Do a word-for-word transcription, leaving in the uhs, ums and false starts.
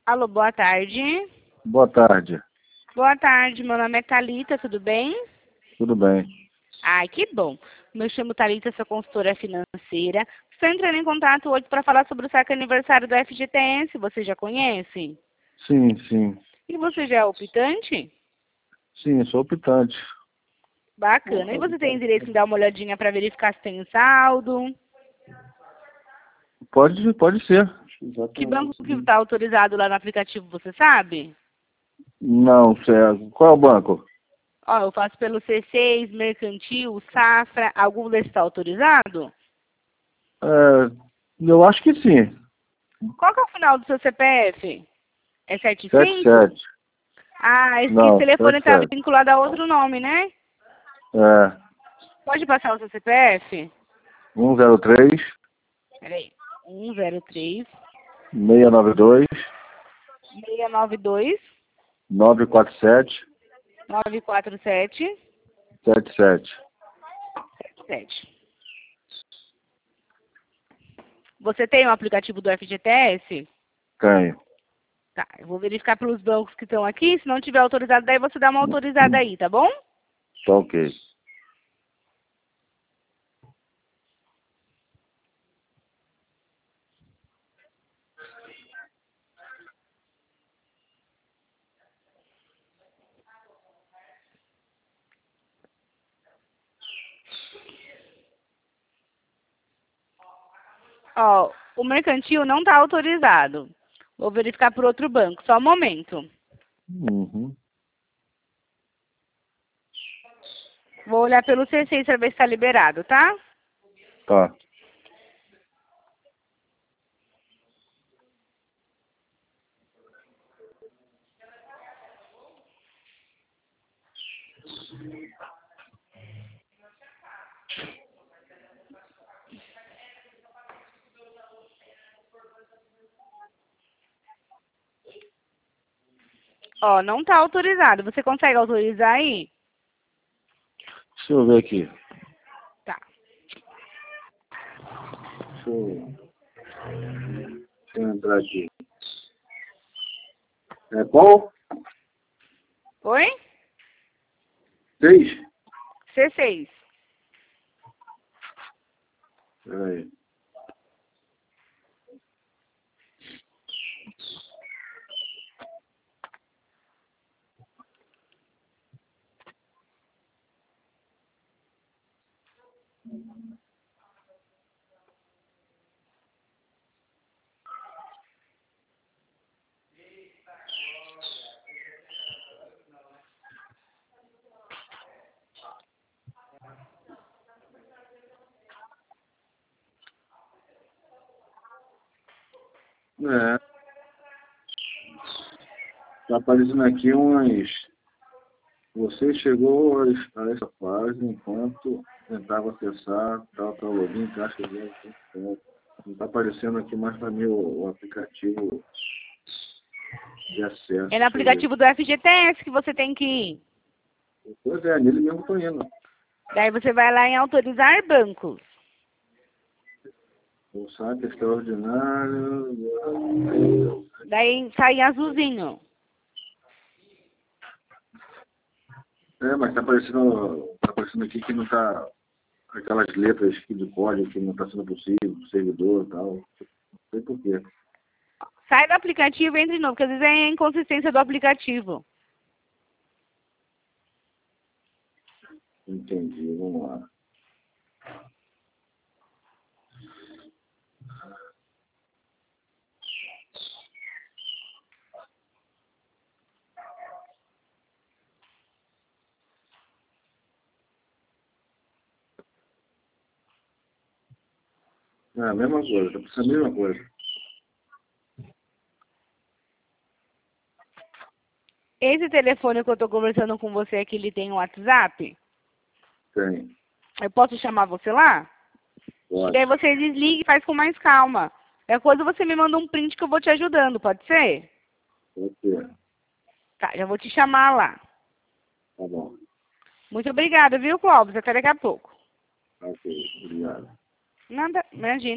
Alô, boa tarde. Boa tarde. Boa tarde, meu nome é Thalita, tudo bem? Tudo bem. Ai, que bom. Me chamo Thalita, sou consultora financeira. Estou entrando em contato hoje para falar sobre o saque aniversário do F G T S. Você já conhece? Sim, sim. E você já é optante? Sim, sou optante. Bacana. E você tem direito em dar uma olhadinha para verificar se tem saldo? Pode, pode ser. Que banco que está autorizado lá no aplicativo, você sabe? Não, certo. Qual é o banco? Ó, eu faço pelo C seis, Mercantil, Safra. Algum desses está autorizado? É, eu acho que sim. Qual que é o final do seu C P F? É setenta e Sete cinco? sete. Ah, esse Não, telefone sete está sete. vinculado a outro nome, né? É, Pode passar o seu C P F? um zero três, Peraí. um zero três, seis nove dois, seis nove dois, nove quatro sete, nove quatro sete, sete sete. sete sete. Você tem o aplicativo do F G T S? Tenho. Tá, eu vou verificar pelos bancos que estão aqui. Se não tiver autorizado, daí você dá uma autorizada aí, tá bom? Tá ok. Ó, o mercantil não está autorizado. Vou verificar por outro banco. Só um momento. Uhum. Vou olhar pelo C seis para ver se está liberado, tá? Tá. Ó, não está autorizado. Você consegue autorizar aí? Deixa eu ver aqui. Tá. Deixa eu, deixa eu entrar aqui. É qual? Oi? Seis? C seis. Peraí. É. Tá aparecendo aqui umas. Você chegou a a essa página enquanto tentava acessar tal, tal login, caixa de não está aparecendo aqui mais para mim o, o aplicativo de acesso. É no Deixa eu ver. aplicativo do F G T S que você tem que ir. Pois é, nele mesmo estou indo. Daí você vai lá em autorizar bancos. O saque extraordinário. Daí sai em azulzinho. É, mas está aparecendo, tá aparecendo aqui que não está. Aquelas letras aqui de código que não está sendo possível, servidor e tal. Não sei por quê. Sai do aplicativo e entra de novo, porque às vezes é a inconsistência do aplicativo. Entendi, vamos lá. É a mesma coisa, está precisando a mesma coisa. Esse telefone que eu estou conversando com você aqui, ele tem um WhatsApp? Tem. Eu posso chamar você lá? Pode. E daí você desliga e faz com mais calma. Qualquer coisa você me manda um print que eu vou te ajudando, pode ser? Pode ser. Tá, já vou te chamar lá. Tá bom. Muito obrigada, viu, Clóvis? Até daqui a pouco. Ok, obrigado. Nada, imagina.